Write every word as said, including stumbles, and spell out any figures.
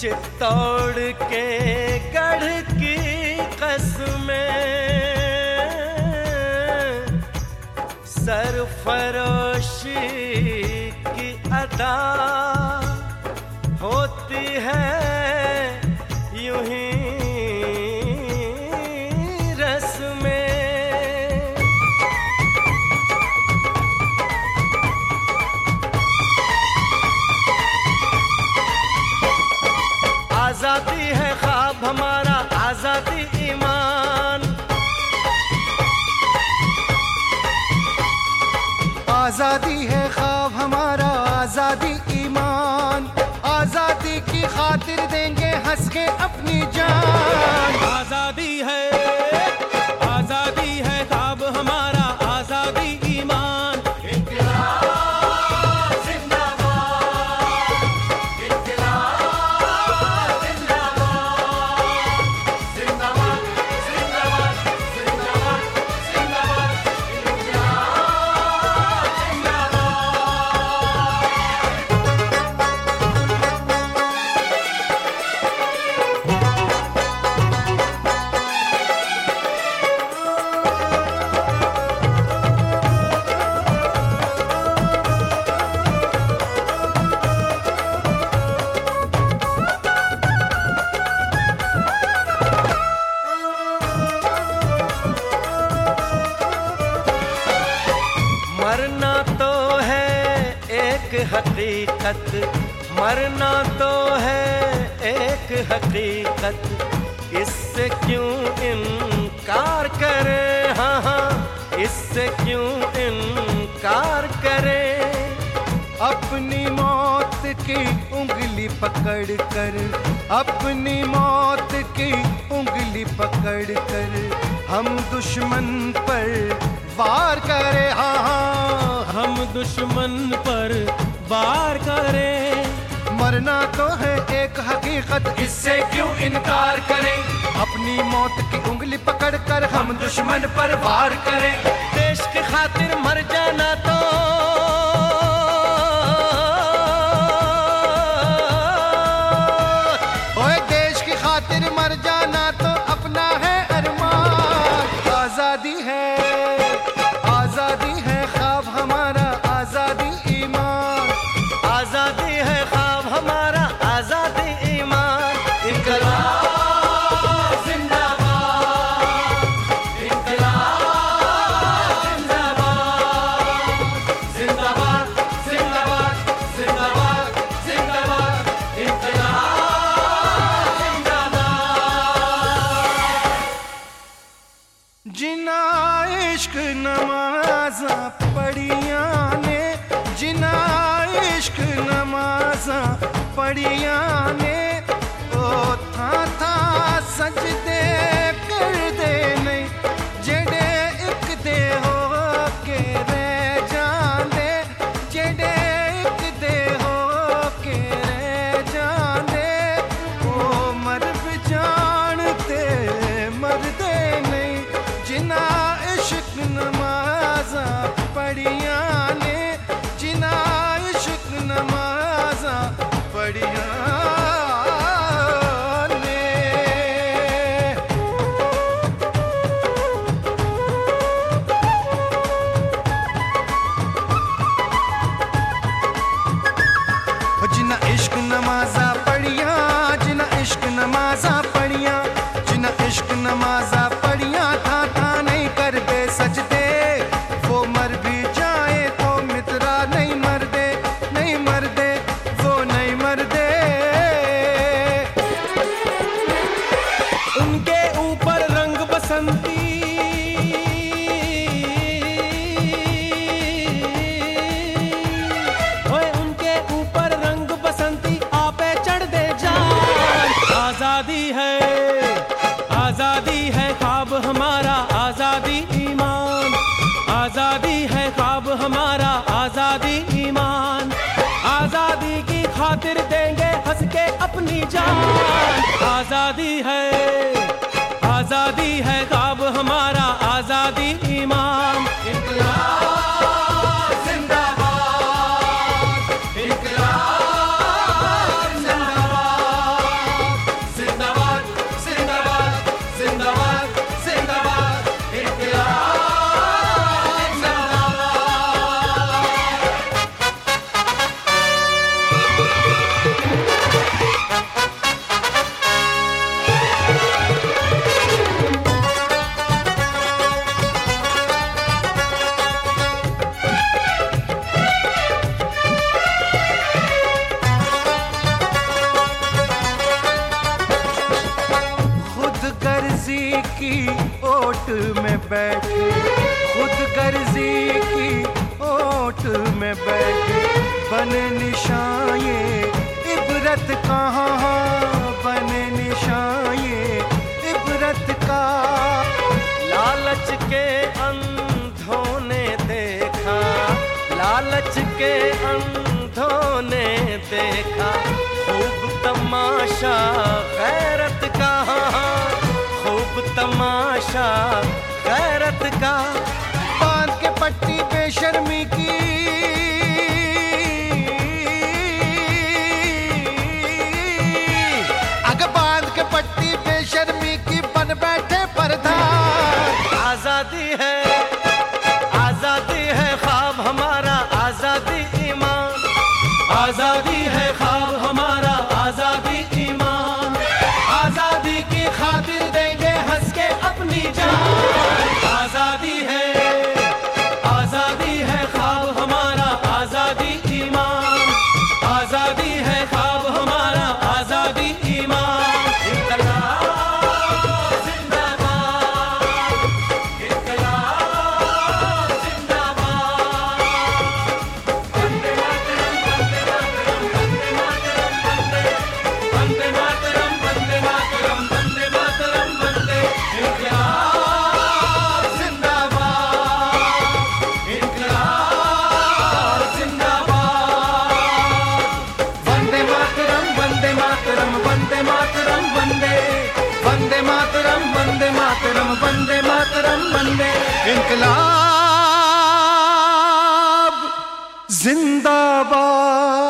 चित्तौड़ के गढ़ की कसमें सरफरोशी की अदा होती है यूं ही रस में। आजादी है ख्वाब हमारा, आजादी ईमान। आजादी है ख्वाब हमारा, आजादी ईमान। आजादी की खातिर देंगे हंस के अपनी जान। आजादी है, आजादी है ख्वाब हमारा, आजादी ईमान। इंक़िलाब जिंदाबाद, इंक़िलाब जिंदाबाद, जिंदाबाद जिंदाबाद जिंदाबाद जिंदाबाद, इंक़िलाब मरना तो है एक हकीकत, मरना तो है एक हकीकत, इससे क्यों इनकार करें, हाँ हाँ इससे क्यों इनकार करें। अपनी मौत की उंगली पकड़ कर, अपनी मौत की उंगली पकड़ कर हम दुश्मन पर वार करें, हाँ हाँ हम दुश्मन पर वार करें। मरना तो है एक हकीकत, इससे क्यों इनकार करें। अपनी मौत की उंगली पकड़ कर हम दुश्मन पर वार करें। देश की खातिर मर जाना तो ओए देश की खातिर मर जाना तो अपना है अरमान। आजादी है, आजादी है ख्वाब हमारा, आजादी ईमान। आजादी है ख्वाब हमारा, आजादी ईमान। इंक़िलाब जिंदाबाद, इंक़िलाब जिंदाबाद, जिंदाबाद जिंदाबाद जिंदाबाद जिंदाबाद, इंक़िलाब जिंदाबाद। जिना इश्क नमाज़ा पढ़िया ने, जिना इश्क नमाज़ा पढ़िया ने, ओ था था सजदे कर दे नहीं, जेड़े एक दे हो के रह जांदे, जेड़े एक दे हो के रह जांदे, ओ मर भी जानते मरदे नहीं। जिना इश्क नमाज़ा पढ़िया ने, जिना इश्क नमाज़ा पढ़िया ने। जिना इश्क नमाज़ा पढ़िया, जिना इश्क नमाज़ा पढ़िया, जिना इश्क नमाज़ा पढ़िया, था था नहीं कर दे सजदे। वो मर भी जाए तो मित्रा नहीं मर दे, नहीं मर दे, वो नहीं मर दे। उनके ऊपर रंग बसंती ओए उनके ऊपर रंग बसंती आपे चढ़ दे जान। आजादी है, आजादी है ख्वाब हमारा, आजादी ईमान। आजादी है ख्वाब हमारा, आजादी ईमान। आजादी की खातिर देंगे हंस के अपनी जान। आजादी है, आजादी है ख्वाब हमारा, आजादी ईमान। इंक़िलाब जिंदाबाद, इंक़िलाब जिंदाबाद, निशान ये इबरत कहाँ बने निशान ये इबरत का। लालच के अंधों ने देखा, लालच के अंधों ने देखा, खूब तमाशा गैरत का, खूब तमाशा गैरत का। बांध के पट्टी बेशर्मी की, अगर बांध के पट्टी बेशर्मी की बन बैठे पर्दा। आजादी है, आजादी है ख्वाब हमारा, आजादी ईमान, आजादी है ख्वाब हमारा, आजादी ईमान, आजादी की खातिर देंगे हंस के अपनी जान। आजादी है, आजादी है ख्वाब हमारा, आजादी ईमान, आजादी है ख्वाब हमारा, आजादी ईमान। इनकलाब जिंदाबाद, इनकलाब जिंदाबाद। वंदे मातरम, वंदे मातरम, वंदे मातरम, वंदे मातरम, वंदे इनकलाब जिंदाबाद, इनकलाब जिंदाबाद। वंदे मातरम वंदे मातरम वंदे मातरम वंदे वंदे मातरम वंदे मातरम वंदे मातरम वंदे इनकलाब जिंदाबाद।